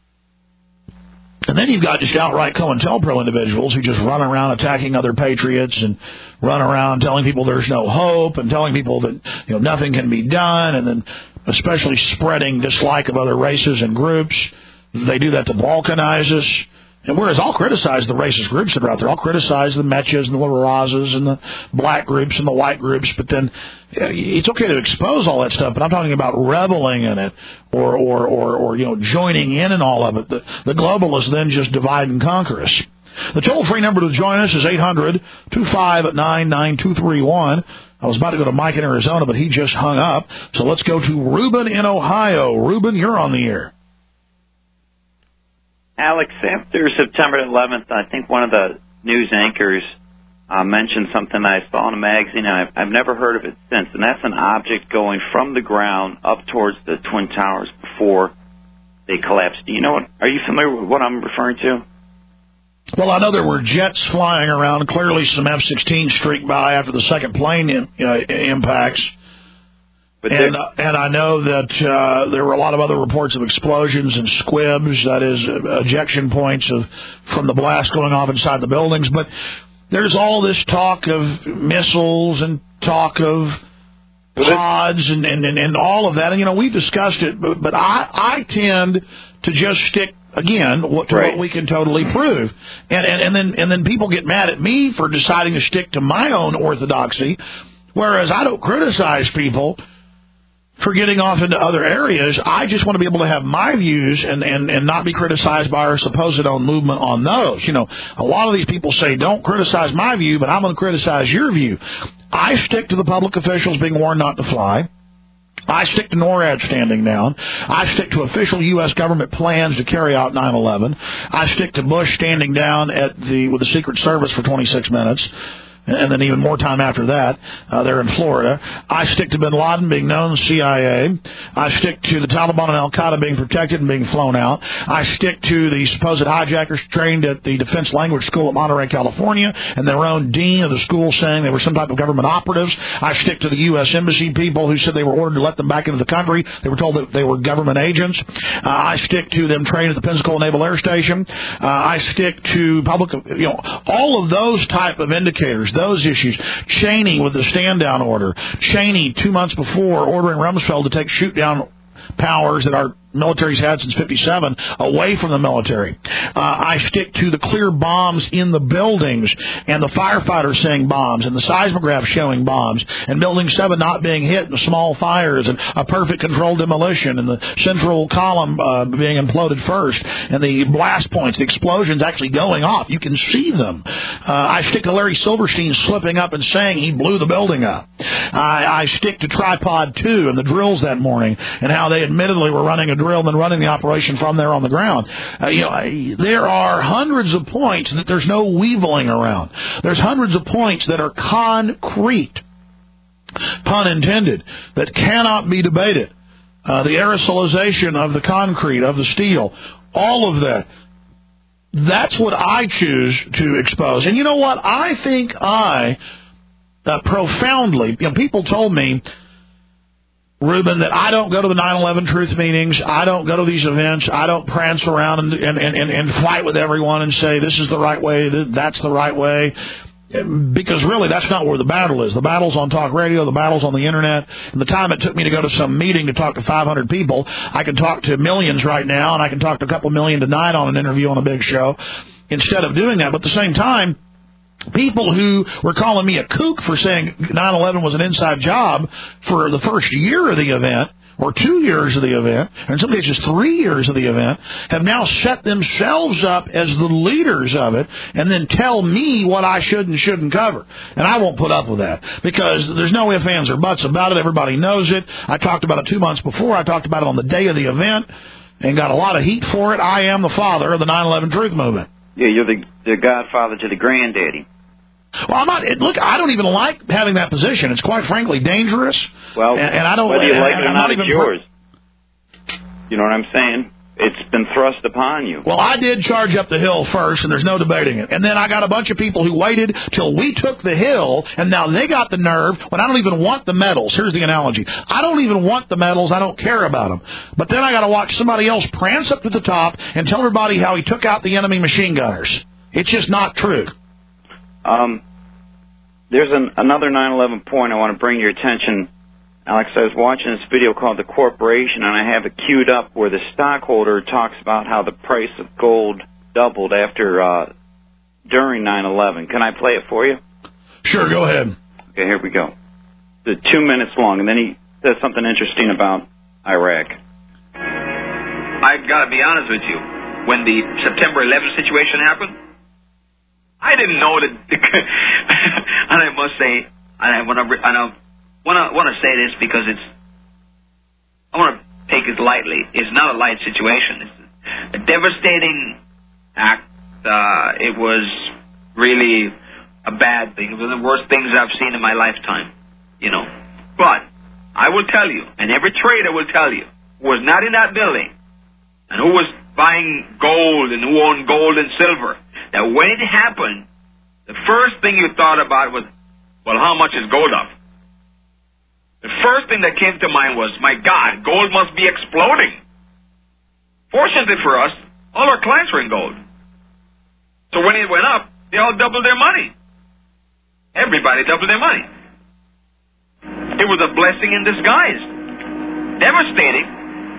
And then you've got just outright COINTELPRO individuals who just run around attacking other patriots and run around telling people there's no hope and telling people that nothing can be done, and then especially spreading dislike of other races and groups. They do that to balkanize us. And whereas I'll criticize the racist groups that are out there, I'll criticize the Mechas and the La Razas and the black groups and the white groups, but then it's okay to expose all that stuff, but I'm talking about reveling in it or joining in all of it. The globalists then just divide and conquer us. The toll-free number to join us is 800-259-9231. I was about to go to Mike in Arizona, but he just hung up. So let's go to Ruben in Ohio. Ruben, you're on the air. Alex, after September 11th, I think one of the news anchors mentioned something I saw in a magazine, and I've never heard of it since, and that's an object going from the ground up towards the Twin Towers before they collapsed. Do you know are you familiar with what I'm referring to? Well, I know there were jets flying around, clearly some F-16 streaked by after the second plane impacts. And I know that there were a lot of other reports of explosions and squibs, that is, ejection points from the blast going off inside the buildings. But there's all this talk of missiles and talk of pods and all of that. And, we've discussed it, but I tend to just stick, again, to what we can totally prove. And then people get mad at me for deciding to stick to my own orthodoxy, whereas I don't criticize people for getting off into other areas. I just want to be able to have my views and not be criticized by our supposed own movement on those. A lot of these people say, don't criticize my view, but I'm going to criticize your view. I stick to the public officials being warned not to fly. I stick to NORAD standing down. I stick to official U.S. government plans to carry out 9/11. I stick to Bush standing down with the Secret Service for 26 minutes. and then even more time after that. They're in Florida. I stick to bin Laden being known as CIA. I stick to the Taliban and Al-Qaeda being protected and being flown out. I stick to the supposed hijackers trained at the Defense Language School at Monterey, California, and their own dean of the school saying they were some type of government operatives. I stick to the U.S. Embassy people who said they were ordered to let them back into the country. They were told that they were government agents. I stick to them trained at the Pensacola Naval Air Station. I stick to public, all of those type of indicators, those issues. Cheney with the stand-down order. Cheney, 2 months before, ordering Rumsfeld to take shoot-down powers that our military's had since 57 away from the military. I stick to the clear bombs in the buildings and the firefighters saying bombs and the seismograph showing bombs and Building 7 not being hit and small fires and a perfect controlled demolition and the central column being imploded first and the blast points, the explosions actually going off. You can see them. I stick to Larry Silverstein slipping up and saying he blew the building up. I stick to Tripod 2 and the drills that morning and how they admittedly were running a drill and running the operation from there on the ground. There are hundreds of points that there's no weaseling around. There's hundreds of points that are concrete, pun intended, that cannot be debated. The aerosolization of the concrete, of the steel, all of that. That's what I choose to expose. And you know what? I think I profoundly, people told me, Ruben, that I don't go to the 9/11 truth meetings. I don't go to these events. I don't prance around and fight with everyone and say this is the right way, that's the right way. Because really, that's not where the battle is. The battle's on talk radio, the battle's on the internet. And the time it took me to go to some meeting to talk to 500 people, I can talk to millions right now, and I can talk to a couple million tonight on an interview on a big show instead of doing that. But at the same time, people who were calling me a kook for saying 9/11 was an inside job for the first year of the event, or 2 years of the event, or in some cases 3 years of the event, have now set themselves up as the leaders of it and then tell me what I should and shouldn't cover. And I won't put up with that because there's no ifs, ands, or buts about it. Everybody knows it. I talked about it 2 months before. I talked about it on the day of the event and got a lot of heat for it. I am the father of the 9/11 truth movement. Yeah, you're the godfather to the granddaddy. Well, I'm not. Look, I don't even like having that position. It's quite frankly dangerous. Well, and I don't. Whether you like it or not, it's yours. You know what I'm saying? It's been thrust upon you. Well, I did charge up the hill first, and there's no debating it. And then I got a bunch of people who waited till we took the hill, and now they got the nerve when I don't even want the medals. Here's the analogy. I don't even want the medals. I don't care about them. But then I got to watch somebody else prance up to the top and tell everybody how he took out the enemy machine gunners. It's just not true. There's another 9/11 point I want to bring to your attention. Alex, I was watching this video called The Corporation, and I have it queued up where the stockholder talks about how the price of gold doubled during 9/11. Can I play it for you? Sure, go ahead. Okay, here we go. It's 2 minutes long, and then he says something interesting about Iraq. I've got to be honest with you. When the September 11th situation happened, I didn't know that, and I must say, I want to say this because I want to take it lightly. It's not a light situation. It's a devastating act. It was really a bad thing. It was one of the worst things I've seen in my lifetime, But I will tell you, and every trader will tell you, who was not in that building, and who was buying gold and who owned gold and silver, that when it happened, the first thing you thought about was, well, how much is gold up? The first thing that came to mind was, my God, gold must be exploding. Fortunately for us, all our clients were in gold. So when it went up, they all doubled their money. Everybody doubled their money. It was a blessing in disguise. Devastating,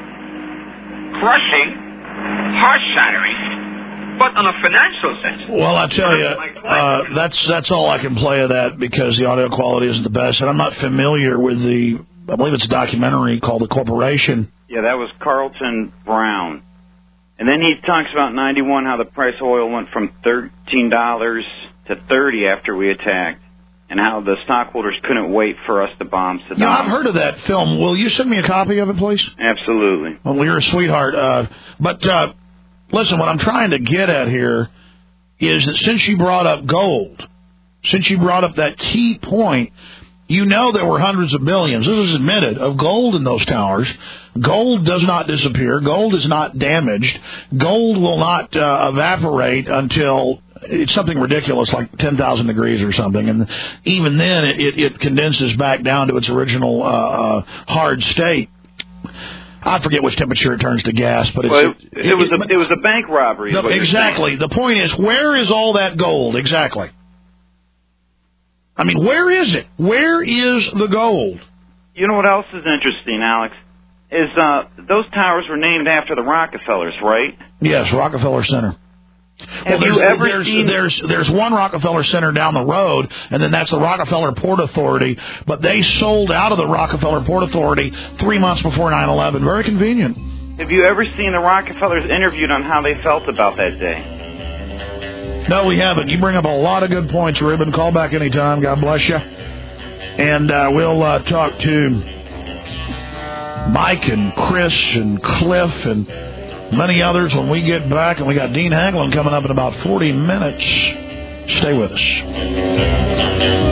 crushing, heart-shattering, but on a financial sense. Well, I tell you, that's all I can play of that because the audio quality isn't the best, and I'm not familiar with I believe it's a documentary called The Corporation. Yeah, that was Carlton Brown. And then he talks about 91, how the price of oil went from $13 to $30 after we attacked, and how the stockholders couldn't wait for us to bomb Saddam. Yeah, I've heard of that film. Will you send me a copy of it, please? Absolutely. Well, you're a sweetheart. But listen, what I'm trying to get at here is that since you brought up gold, since you brought up that key point, you know there were hundreds of billions, this is admitted, of gold in those towers. Gold does not disappear. Gold is not damaged. Gold will not evaporate until it's something ridiculous like 10,000 degrees or something. And even then, it condenses back down to its original hard state. I forget which temperature it turns to gas, but it was a bank robbery. Exactly. The point is, where is all that gold? Exactly. I mean, where is it? Where is the gold? You know what else is interesting, Alex? Is those towers were named after the Rockefellers, right? Yes, Rockefeller Center. Have you ever seen... There's one Rockefeller Center down the road, and then that's the Rockefeller Port Authority, but they sold out of the Rockefeller Port Authority 3 months before 9/11. Very convenient. Have you ever seen the Rockefellers interviewed on how they felt about that day? No, we haven't. You bring up a lot of good points, Ruben. Call back anytime. God bless you. And we'll talk to Mike and Chris and Cliff and many others when we get back. And we got Dean Haglund coming up in about 40 minutes. Stay with us.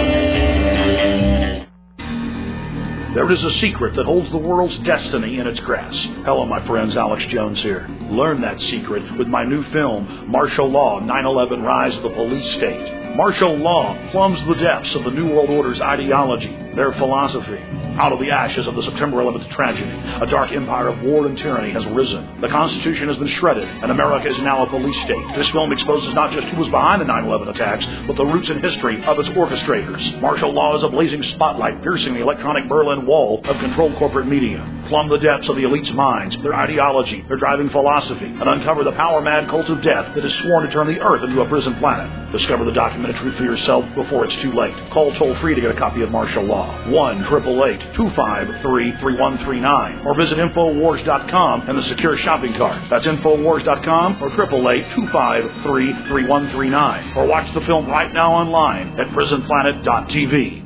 There is a secret that holds the world's destiny in its grasp. Hello, my friends. Alex Jones here. Learn that secret with my new film, Martial Law, 9/11 Rise of the Police State. Martial law plumbs the depths of the New World Order's ideology, their philosophy. Out of the ashes of the September 11th tragedy, a dark empire of war and tyranny has risen. The Constitution has been shredded, and America is now a police state. This film exposes not just who was behind the 9/11 attacks, but the roots and history of its orchestrators. Martial law is a blazing spotlight piercing the electronic Berlin Wall of controlled corporate media. Plumb the depths of the elite's minds, their ideology, their driving philosophy, and uncover the power-mad cult of death that is sworn to turn the Earth into a prison planet. Discover the documented truth for yourself before it's too late. Call toll-free to get a copy of Martial Law. 1-888-253-3139. Or visit Infowars.com and the secure shopping cart. That's Infowars.com or 888-253-3139. Or watch the film right now online at PrisonPlanet.tv.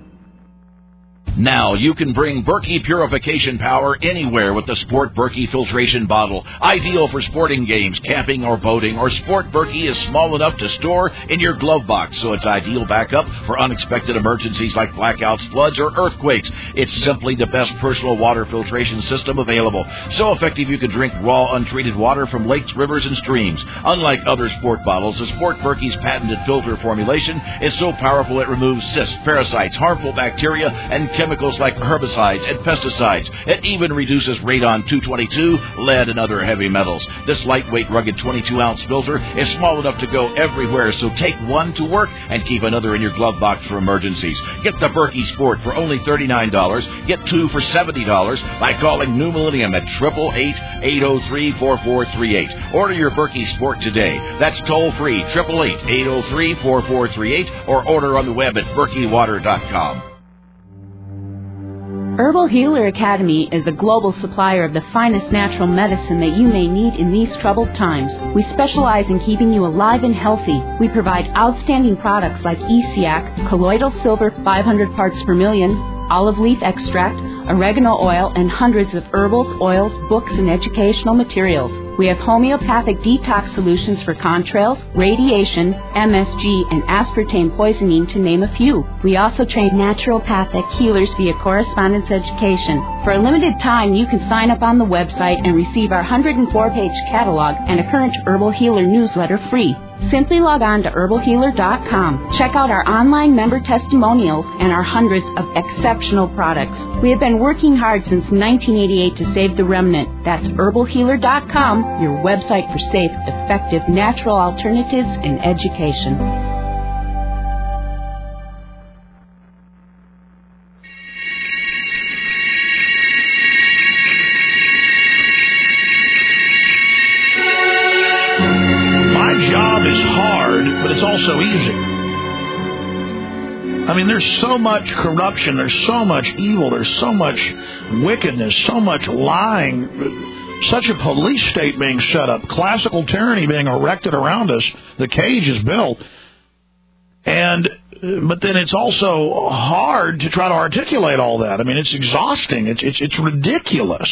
Now you can bring Berkey purification power anywhere with the Sport Berkey filtration bottle. Ideal for sporting games, camping or boating, or Sport Berkey is small enough to store in your glove box, so it's ideal backup for unexpected emergencies like blackouts, floods, or earthquakes. It's simply the best personal water filtration system available. So effective you can drink raw, untreated water from lakes, rivers, and streams. Unlike other sport bottles, the Sport Berkey's patented filter formulation is so powerful it removes cysts, parasites, harmful bacteria, and chemicals like herbicides and pesticides. It even reduces radon-222, lead, and other heavy metals. This lightweight, rugged 22-ounce filter is small enough to go everywhere, so take one to work and keep another in your glove box for emergencies. Get the Berkey Sport for only $39. Get two for $70 by calling New Millennium at 888-803-4438. Order your Berkey Sport today. That's toll-free, 888-803-4438, or order on the web at berkeywater.com. Herbal Healer Academy is the global supplier of the finest natural medicine that you may need in these troubled times. We specialize in keeping you alive and healthy. We provide outstanding products like ESEAC, colloidal silver 500 parts per million, olive leaf extract, oregano oil, and hundreds of herbals, oils, books, and educational materials. We have homeopathic detox solutions for contrails, radiation, MSG, and aspartame poisoning, to name a few. We also train naturopathic healers via correspondence education. For a limited time, you can sign up on the website and receive our 104-page catalog and a current Herbal Healer newsletter free. Simply log on to herbalhealer.com. Check out our online member testimonials and our hundreds of exceptional products. We have been working hard since 1988 to save the remnant. That's herbalhealer.com, your website for safe, effective, natural alternatives in education. Also easy. I mean, there's so much corruption, there's so much evil, there's so much wickedness, so much lying, such a police state being set up, classical tyranny being erected around us, the cage is built. But then it's also hard to try to articulate all that. I mean, it's exhausting. It's ridiculous.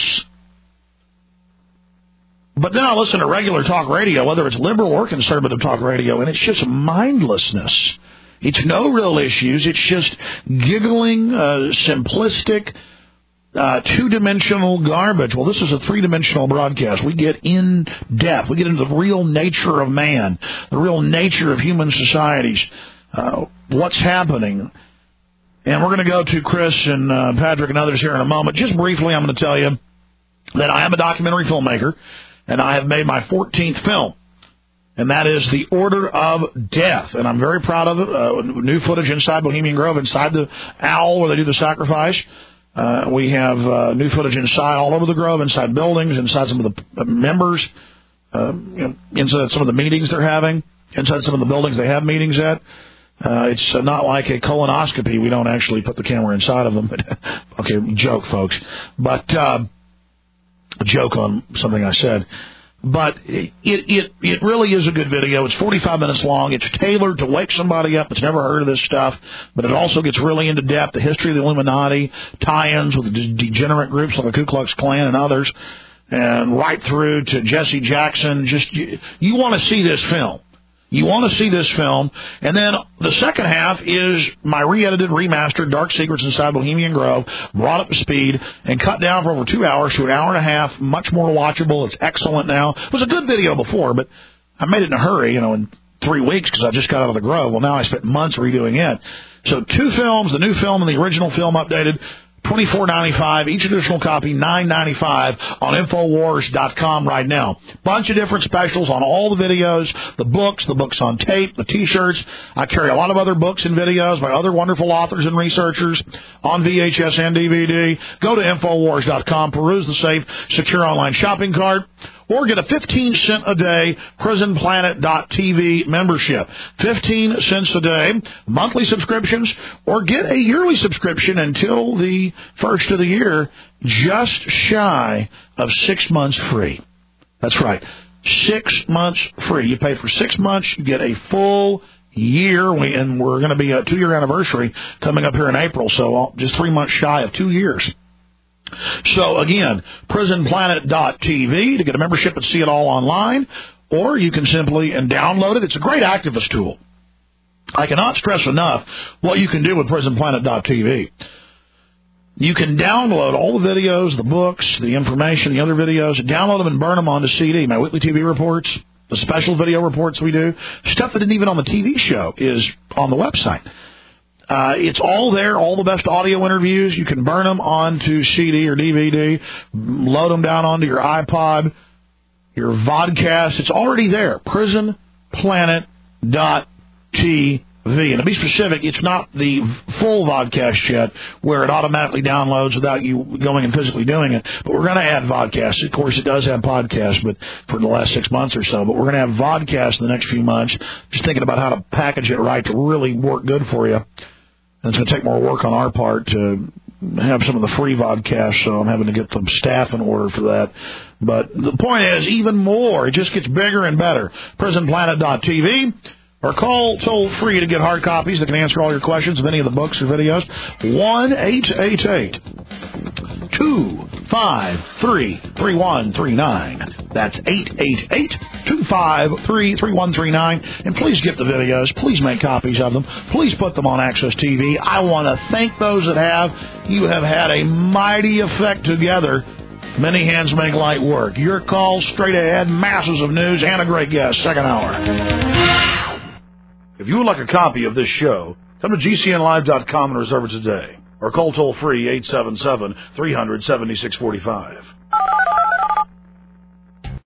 But then I listen to regular talk radio, whether it's liberal or conservative talk radio, and it's just mindlessness. It's no real issues. It's just giggling, simplistic, two-dimensional garbage. Well, this is a three-dimensional broadcast. We get in depth. We get into the real nature of man, the real nature of human societies, what's happening. And we're going to go to Chris and Patrick and others here in a moment. Just briefly, I'm going to tell you that I am a documentary filmmaker, and I have made my 14th film. And that is The Order of Death. And I'm very proud of it. New footage inside Bohemian Grove, inside the owl where they do the sacrifice. We have new footage inside all over the Grove, inside buildings, inside some of the members, inside some of the meetings they're having, inside some of the buildings they have meetings at. It's not like a colonoscopy. We don't actually put the camera inside of them. Okay, joke, folks. But a joke on something I said. But it really is a good video. It's 45 minutes long. It's tailored to wake somebody up that's never heard of this stuff. But it also gets really into depth, the history of the Illuminati, tie-ins with the degenerate groups like the Ku Klux Klan and others, and right through to Jesse Jackson. Just you want to see this film. You want to see this film. And then the second half is my re-edited, remastered Dark Secrets Inside Bohemian Grove, brought up to speed and cut down from over 2 hours to an hour and a half, much more watchable. It's excellent now. It was a good video before, but I made it in a hurry, in 3 weeks because I just got out of the Grove. Well, now I spent months redoing it. So 2 films, the new film and the original film updated, $24.95, each additional copy, $9.95 on Infowars.com right now. Bunch of different specials on all the videos, the books on tape, the T-shirts. I carry a lot of other books and videos by other wonderful authors and researchers on VHS and DVD. Go to Infowars.com, peruse the safe, secure online shopping cart, or get a 15-cent a day PrisonPlanet.tv membership. 15 cents a day, monthly subscriptions, or get a yearly subscription until the first of the year, just shy of 6 months free. That's right, 6 months free. You pay for 6 months, you get a full year, and we're going to be a 2-year anniversary coming up here in April, so just 3 months shy of 2 years. So, again, PrisonPlanet.tv to get a membership and see it all online, or you can simply download it. It's a great activist tool. I cannot stress enough what you can do with PrisonPlanet.tv. You can download all the videos, the books, the information, the other videos, download them and burn them onto CD. My weekly TV reports, the special video reports we do, stuff that isn't even on the TV show is on the website. It's all there, all the best audio interviews. You can burn them onto CD or DVD, load them down onto your iPod, your vodcast. It's already there, PrisonPlanet.tv. And to be specific, it's not the full vodcast yet, where it automatically downloads without you going and physically doing it. But we're going to add vodcasts. Of course, it does have podcasts, but for the last 6 months or so. But we're going to have vodcasts in the next few months. Just thinking about how to package it right to really work good for you. And it's going to take more work on our part to have some of the free vodcasts, so I'm having to get some staff in order for that. But the point is, even more, it just gets bigger and better. PrisonPlanet.tv, or call toll-free to get hard copies that can answer all your questions of any of the books or videos. 1-888-253-3139. That's 888-253-3139. And please get the videos. Please make copies of them. Please put them on Access TV. I want to thank those that have. You have had a mighty effect together. Many hands make light work. Your calls straight ahead, masses of news, and a great guest. Second hour. If you would like a copy of this show, come to GCNlive.com and reserve it today. Or call toll-free 877-300-7645.